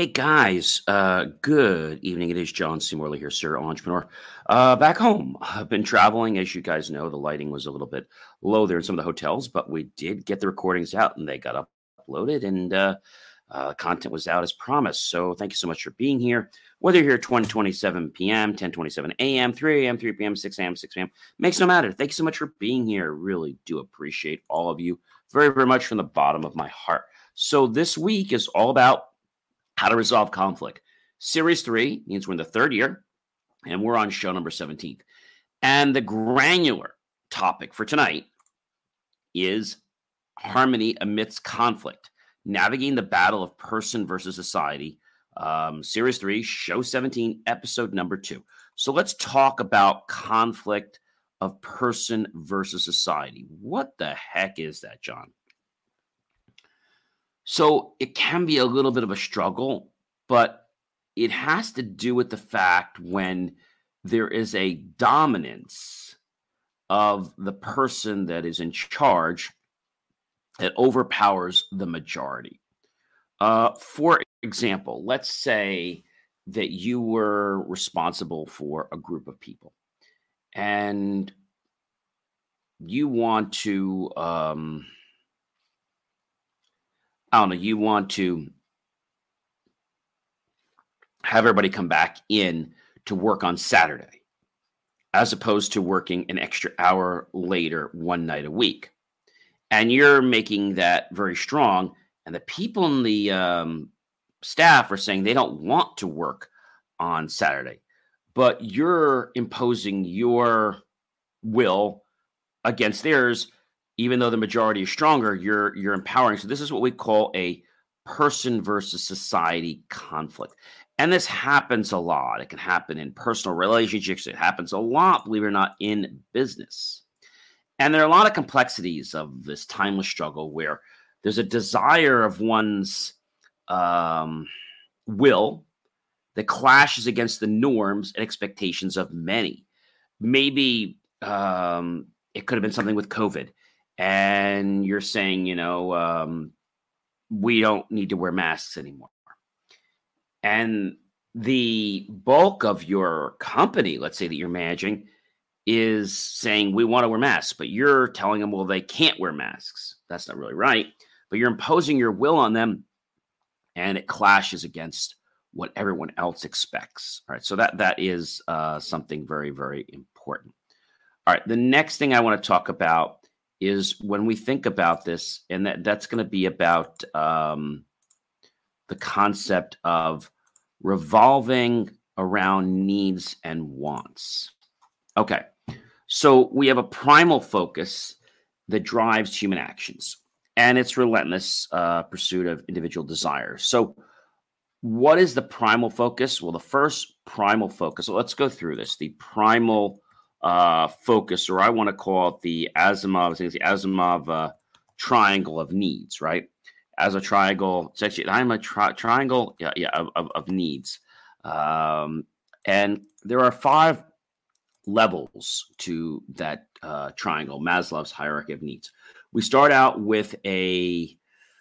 Hey guys, good evening. It is John C. Morley here, Serial Entrepreneur. Back home, I've been traveling. As you guys know, the lighting was a little bit low there in some of the hotels, but we did get the recordings out and they got uploaded and content was out as promised. So thank you so much for being here. Whether you're here at 20:27 p.m., 10:27 a.m., 3 a.m., 3 p.m., 6 a.m., 6 p.m., makes no matter. Thank you so much for being here. Really do appreciate all of you very, very much from the bottom of my heart. So this week is all about how to resolve conflict. Series 3 means we're in the third year, and we're on show number 17. And the granular topic for tonight is harmony amidst conflict, navigating the battle of person versus society. Series 3, show 17, episode number 2. So let's talk about conflict of person versus society. What the heck is that, John? So it can be a little bit of a struggle, but it has to do with the fact when there is a dominance of the person that is in charge that overpowers the majority. For example, let's say that you were responsible for a group of people and you want to you want to have everybody come back in to work on Saturday, as opposed to working an extra hour later one night a week. And you're making that very strong. And the people in the staff are saying they don't want to work on Saturday, but you're imposing your will against theirs. Even though the majority is stronger, you're empowering. So this is what we call a person versus society conflict. And this happens a lot. It can happen in personal relationships. It happens a lot, believe it or not, in business. And there are a lot of complexities of this timeless struggle where there's a desire of one's will that clashes against the norms and expectations of many. Maybe it could have been something with COVID. And you're saying, we don't need to wear masks anymore. And the bulk of your company, let's say that you're managing, is saying we want to wear masks, but you're telling them, well, they can't wear masks. That's not really right. But you're imposing your will on them, and it clashes against what everyone else expects. All right. So that is something very, very important. All right. The next thing I want to talk about is when we think about this, and that's going to be about the concept of revolving around needs and wants. Okay, so we have a primal focus that drives human actions, and it's relentless pursuit of individual desires. So what is the primal focus? Well, the first primal focus, so let's go through this. The primal focus, or I want to call it the Asimov triangle of needs, right? As a triangle, it's actually I'm a triangle, of needs, and there are 5 levels to that triangle, Maslow's hierarchy of needs. We start out with a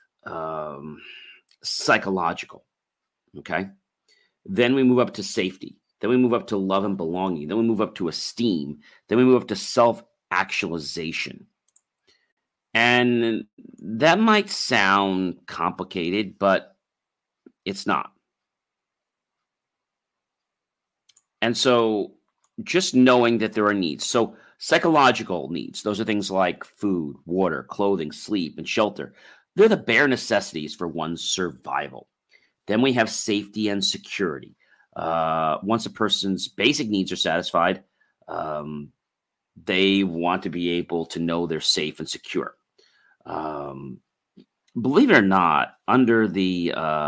psychological, okay? Then we move up to safety. Then we move up to love and belonging. Then we move up to esteem. Then we move up to self-actualization. And that might sound complicated, but it's not. And so just knowing that there are needs. So psychological needs, those are things like food, water, clothing, sleep, and shelter. They're the bare necessities for one's survival. Then we have safety and security. Once a person's basic needs are satisfied, they want to be able to know they're safe and secure. Believe it or not, under the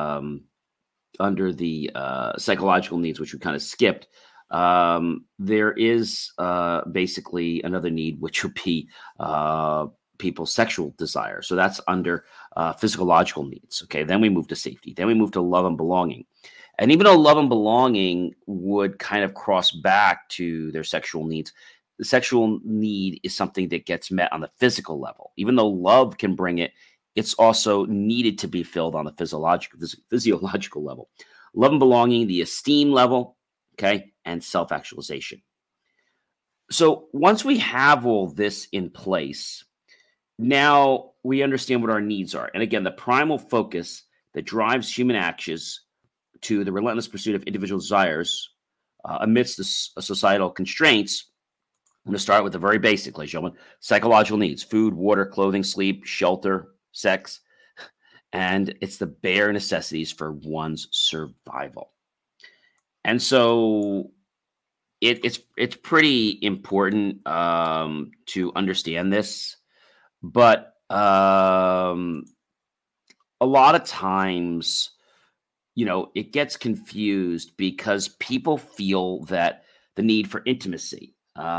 psychological needs, which we kind of skipped, there is basically another need, which would be people's sexual desire. So that's under physiological needs. Okay, then we move to safety. Then we move to love and belonging. And even though love and belonging would kind of cross back to their sexual needs, the sexual need is something that gets met on the physical level. Even though love can bring it, it's also needed to be filled on the physiological level. Love and belonging, the esteem level, okay, and self-actualization. So once we have all this in place, now we understand what our needs are. And again, the primal focus that drives human actions to the relentless pursuit of individual desires amidst the societal constraints. I'm going to start with the very basic, ladies and gentlemen. Psychological needs: food, water, clothing, sleep, shelter, sex. And it's the bare necessities for one's survival. And so it's pretty important to understand this. But a lot of times, it gets confused because people feel that the need for intimacy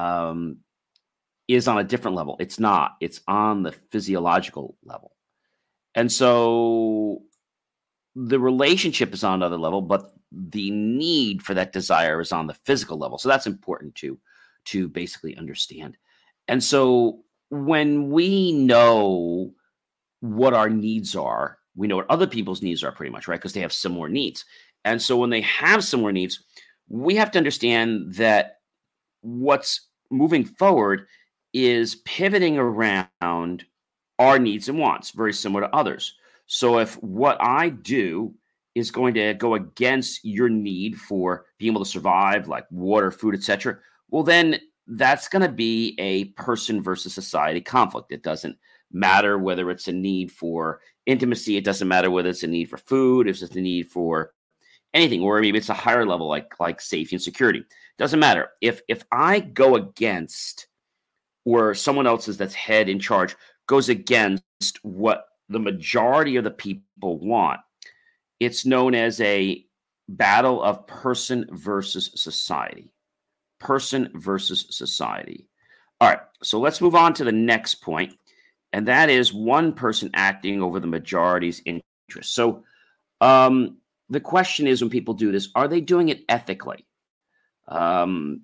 is on a different level. It's not. It's on the physiological level. And so the relationship is on another level, but the need for that desire is on the physical level. So that's important to basically understand. And so when we know what our needs are, we know what other people's needs are pretty much, right? Because they have similar needs. And so when they have similar needs, we have to understand that what's moving forward is pivoting around our needs and wants, very similar to others. So if what I do is going to go against your need for being able to survive, like water, food, etc., well, then that's going to be a person versus society conflict. It doesn't matter whether it's a need for intimacy. It doesn't matter whether it's a need for food, if it's a need for anything, or maybe it's a higher level like safety and security. Doesn't matter. If I go against, or someone else's that's head in charge goes against what the majority of the people want, it's known as a battle of person versus society. Person versus society. All right, so let's move on to the next point, and that is one person acting over the majority's interest. So the question is, when people do this, are they doing it ethically? How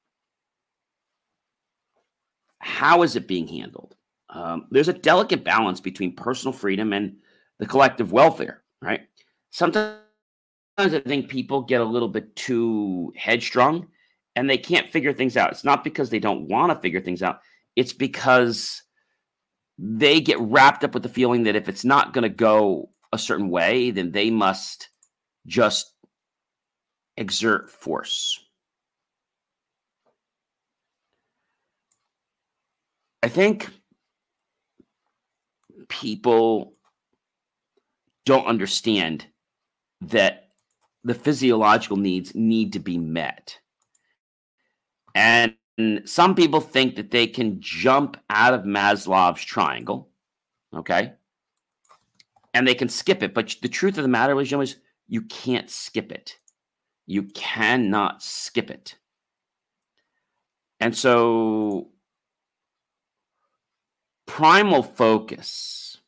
is it being handled? There's a delicate balance between personal freedom and the collective welfare, right? Sometimes I think people get a little bit too headstrong and they can't figure things out. It's not because they don't want to figure things out. It's because they get wrapped up with the feeling that if it's not going to go a certain way, then they must just exert force. I think people don't understand that the physiological needs need to be met. And some people think that they can jump out of Maslow's triangle, okay? And they can skip it. But the truth of the matter is you can't skip it. You cannot skip it. And so primal focus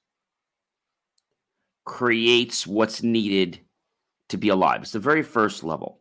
creates what's needed to be alive. It's the very first level.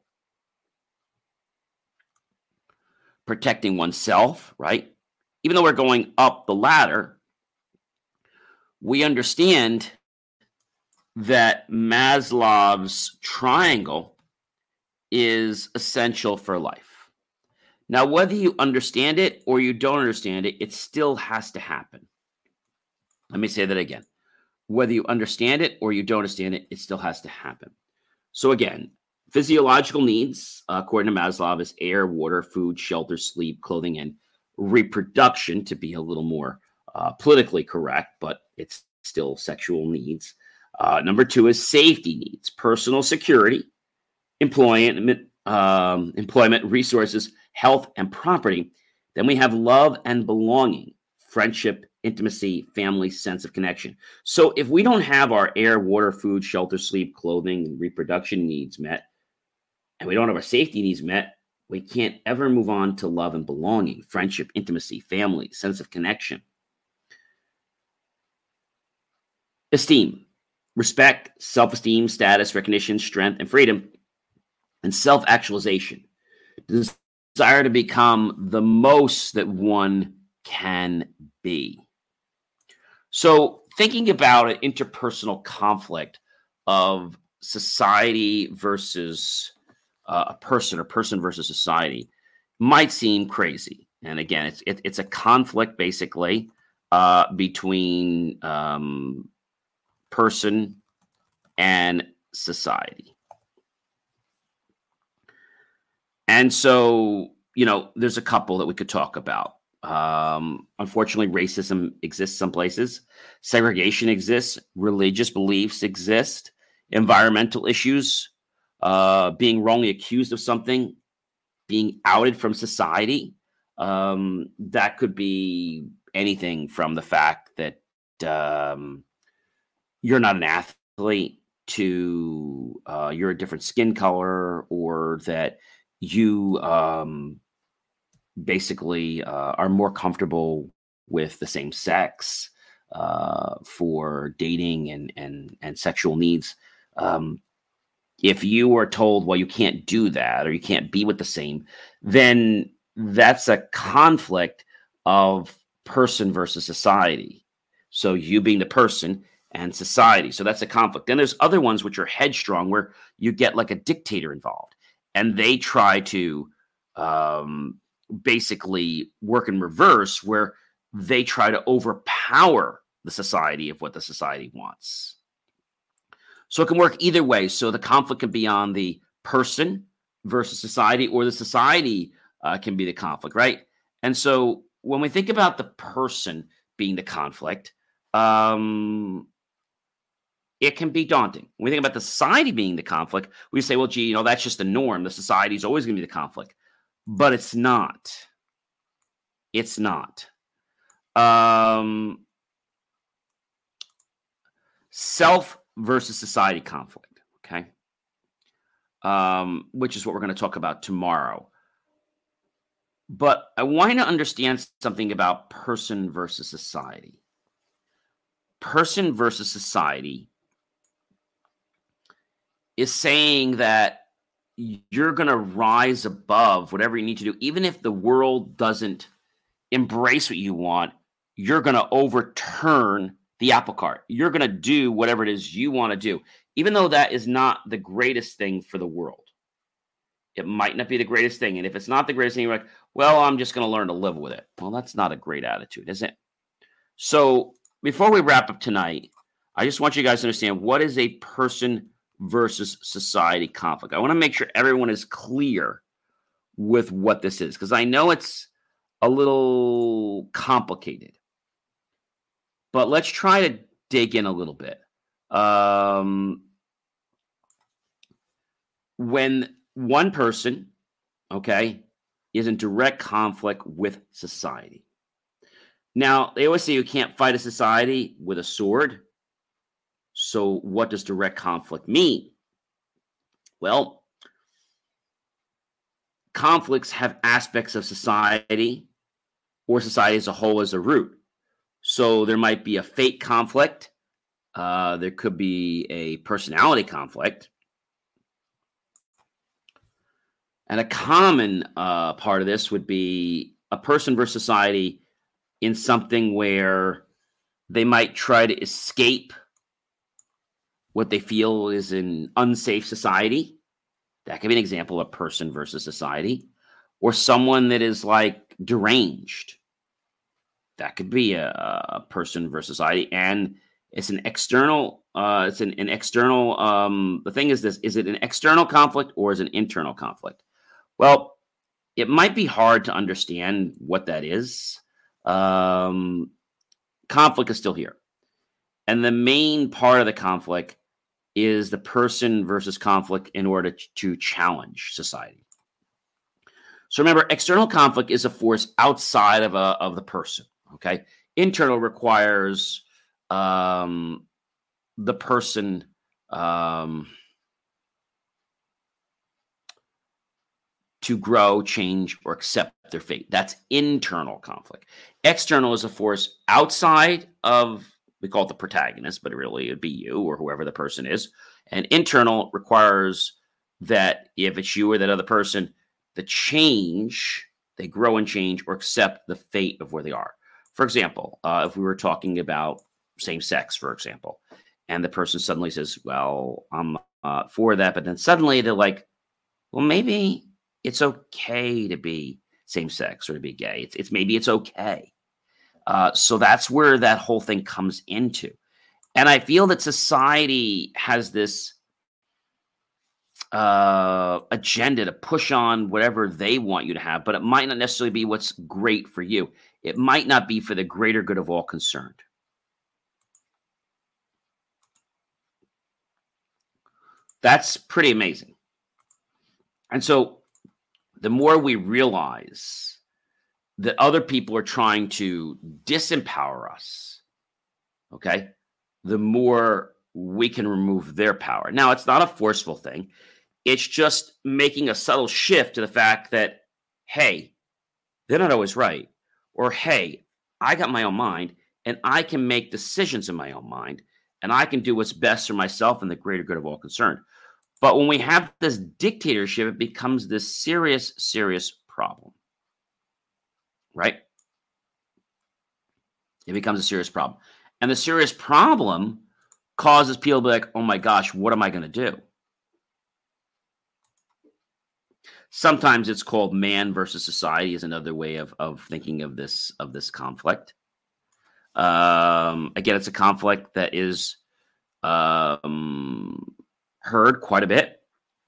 Protecting oneself, right? Even though we're going up the ladder, we understand that Maslow's triangle is essential for life. Now, whether you understand it or you don't understand it, it still has to happen. Let me say that again. Whether you understand it or you don't understand it, it still has to happen. So again, physiological needs, according to Maslow, is air, water, food, shelter, sleep, clothing, and reproduction, to be a little more politically correct, but it's still sexual needs. Number 2 is safety needs, personal security, employment, resources, health, and property. Then we have love and belonging, friendship, intimacy, family, sense of connection. So if we don't have our air, water, food, shelter, sleep, clothing, and reproduction needs met, and we don't have our safety needs met, we can't ever move on to love and belonging, friendship, intimacy, family, sense of connection. Esteem, respect, self-esteem, status, recognition, strength, and freedom, and self-actualization. The desire to become the most that one can be. So thinking about an interpersonal conflict of society versus a person, or person versus society, might seem crazy. And again, it's a conflict basically between person and society. And so, there's a couple that we could talk about. Unfortunately, racism exists some places. Segregation exists. Religious beliefs exist. Environmental issues, being wrongly accused of something, being outed from society. That could be anything from the fact that you're not an athlete to you're a different skin color, or that you basically are more comfortable with the same sex for dating and sexual needs. If you are told, well, you can't do that, or you can't be with the same, then that's a conflict of person versus society. So you being the person and society. So that's a conflict. Then there's other ones which are headstrong, where you get like a dictator involved, and they try to basically work in reverse, where they try to overpower the society of what the society wants. So it can work either way. So the conflict can be on the person versus society, or the society can be the conflict, right? And so when we think about the person being the conflict, it can be daunting. When we think about the society being the conflict, we say, well, gee, that's just the norm. The society is always going to be the conflict. But it's not. It's not. Self versus society conflict, okay? Which is what we're going to talk about tomorrow. But I want to understand something about person versus society. Person versus society is saying that you're going to rise above whatever you need to do. Even if the world doesn't embrace what you want, you're going to overturn the apple cart. You're going to do whatever it is you want to do, even though that is not the greatest thing for the world. It might not be the greatest thing. And if it's not the greatest thing, you're like, well, I'm just going to learn to live with it. Well, that's not a great attitude, is it? So before we wrap up tonight, I just want you guys to understand, what is a person versus society conflict. I want to make sure everyone is clear with what this is, because I know it's a little complicated. But let's try to dig in a little bit. When one person, okay, is in direct conflict with society. Now, they always say you can't fight a society with a sword. So what does direct conflict mean? Well, conflicts have aspects of society, or society as a whole as a root. So there might be a fate conflict. There could be a personality conflict. And a common part of this would be a person versus society in something where they might try to escape what they feel is an unsafe society. That could be an example of person versus society. Or someone that is like deranged. That could be a person versus society. And it's an external, an external, the thing is this, is it an external conflict or is it an internal conflict? Well, it might be hard to understand what that is. Conflict is still here. And the main part of the conflict is the person versus conflict in order to challenge society. So remember, external conflict is a force outside of the person. Okay, internal requires the person to grow, change, or accept their fate. That's internal conflict. External is a force outside of, we call it the protagonist, but really it'd be you or whoever the person is. And internal requires that if it's you or that other person, the change, they grow and change or accept the fate of where they are. For example, if we were talking about same sex, for example, and the person suddenly says, well, I'm for that, but then suddenly they're like, well, maybe it's okay to be same sex or to be gay. It's maybe it's okay. So that's where that whole thing comes into. And I feel that society has this agenda to push on whatever they want you to have, but it might not necessarily be what's great for you. It might not be for the greater good of all concerned. That's pretty amazing. And so the more we realize that other people are trying to disempower us, okay, the more we can remove their power. Now, it's not a forceful thing. It's just making a subtle shift to the fact that, hey, they're not always right. Or, hey, I got my own mind and I can make decisions in my own mind and I can do what's best for myself and the greater good of all concerned. But when we have this dictatorship, it becomes this serious, serious problem, right? It becomes a serious problem. And the serious problem causes people to be like, oh my gosh, what am I going to do? Sometimes it's called man versus society is another way of thinking of this conflict. Again, it's a conflict that is heard quite a bit.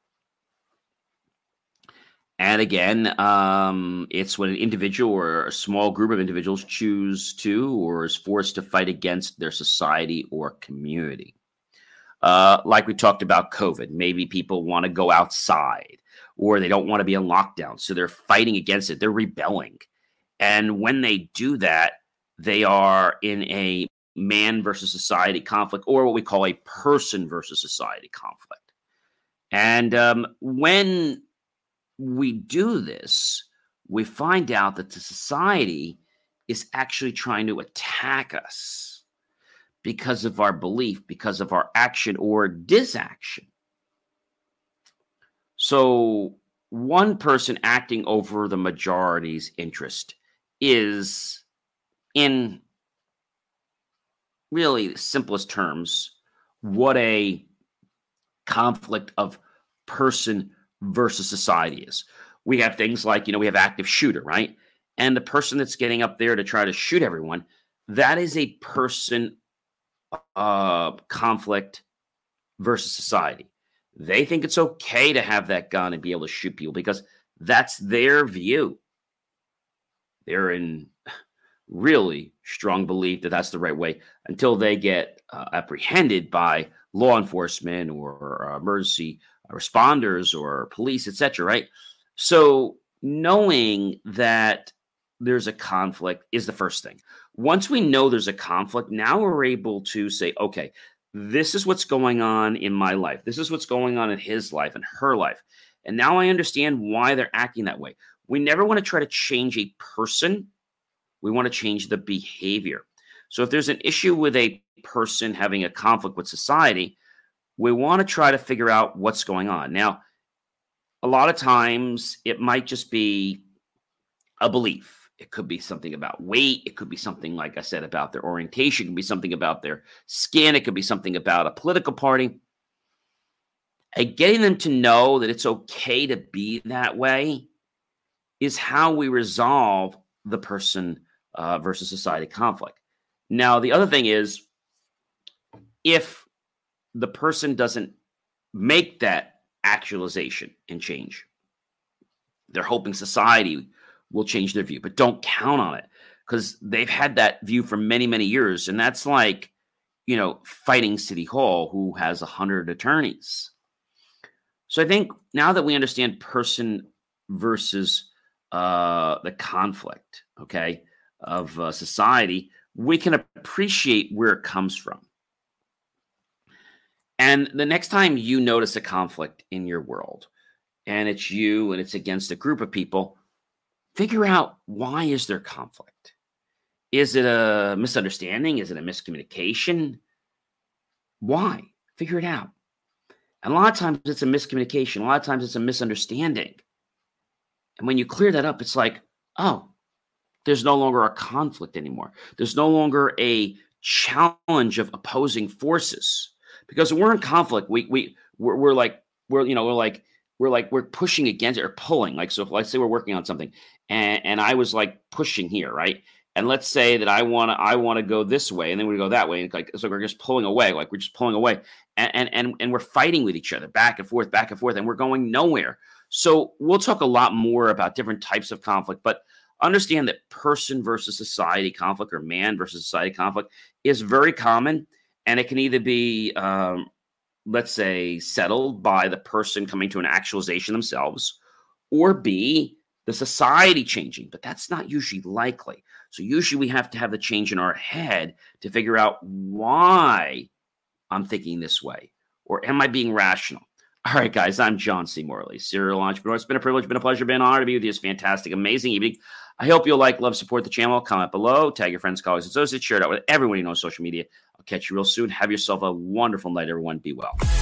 And again, it's when an individual or a small group of individuals choose to or is forced to fight against their society or community. Like we talked about COVID, maybe people want to go outside or they don't want to be in lockdown. So they're fighting against it. They're rebelling. And when they do that, they are in a man versus society conflict, or what we call a person versus society conflict. And when we do this, we find out that the society is actually trying to attack us because of our belief, because of our action or disaction. So one person acting over the majority's interest is, in really the simplest terms, what a conflict of person versus society is. We have things like, we have active shooter, right? And the person that's getting up there to try to shoot everyone, that is a person conflict versus society. They think it's okay to have that gun and be able to shoot people because that's their view. They're in really strong belief that that's the right way until they get apprehended by law enforcement or emergency responders or police, etc. Right? So knowing that there's a conflict is the first thing. Once we know there's a conflict, now we're able to say, okay, this is what's going on in my life. This is what's going on in his life and her life. And now I understand why they're acting that way. We never want to try to change a person. We want to change the behavior. So if there's an issue with a person having a conflict with society, we want to try to figure out what's going on. Now, a lot of times it might just be a belief. It could be something about weight. It could be something, like I said, about their orientation. It could be something about their skin. It could be something about a political party. And getting them to know that it's okay to be that way is how we resolve the person versus society conflict. Now, the other thing is, if the person doesn't make that actualization and change, they're hoping society will change their view, but don't count on it because they've had that view for many, many years. And that's like, fighting City Hall, who has 100 attorneys. So I think now that we understand person versus the conflict, okay, of society, we can appreciate where it comes from. And the next time you notice a conflict in your world, and it's you and it's against a group of people, figure out, why is there conflict? Is it a misunderstanding? Is it a miscommunication? Why? Figure it out. And a lot of times it's a miscommunication. A lot of times it's a misunderstanding. And when you clear that up, it's like, oh, there's no longer a conflict anymore. There's no longer a challenge of opposing forces. Because when we're in conflict, we're pushing against it or pulling. Like, so if, let's say we're working on something and I was like pushing here, right? And let's say that I want to go this way, and then we go that way, and so we're just pulling away, like we're just pulling away, and we're fighting with each other back and forth, and we're going nowhere. So we'll talk a lot more about different types of conflict, but understand that person versus society conflict or man versus society conflict is very common, and it can either be, let's say, settled by the person coming to an actualization themselves, or B, the society changing, but that's not usually likely. So usually we have to have the change in our head to figure out why I'm thinking this way, or am I being rational? All right, guys, I'm John C. Morley, serial entrepreneur. It's been a privilege, been a pleasure, been an honor to be with you this fantastic, amazing evening. I hope you'll like, love, support the channel. Comment below, tag your friends, colleagues, associates, share it out with everyone you know on social media. I'll catch you real soon. Have yourself a wonderful night, everyone. Be well.